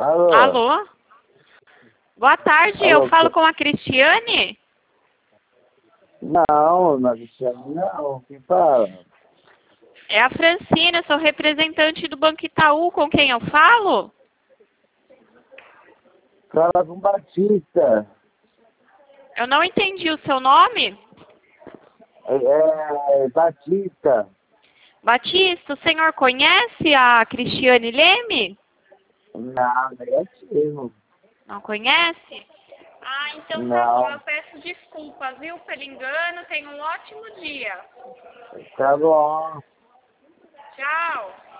Alô? Alô? Boa tarde, Alô, eu falo com a Cristiane? Não, na Cristiane não. Quem fala? É a Francina, sou representante do Banco Itaú, com quem eu falo? Fala com Batista. Eu não entendi o seu nome. Batista. Batista, o senhor conhece a Cristiane Leme? Não, negativo. Não conhece? Ah, então tá bom, eu Não. peço desculpas, viu, pelo engano, tenha um ótimo dia. Tá bom. Tchau.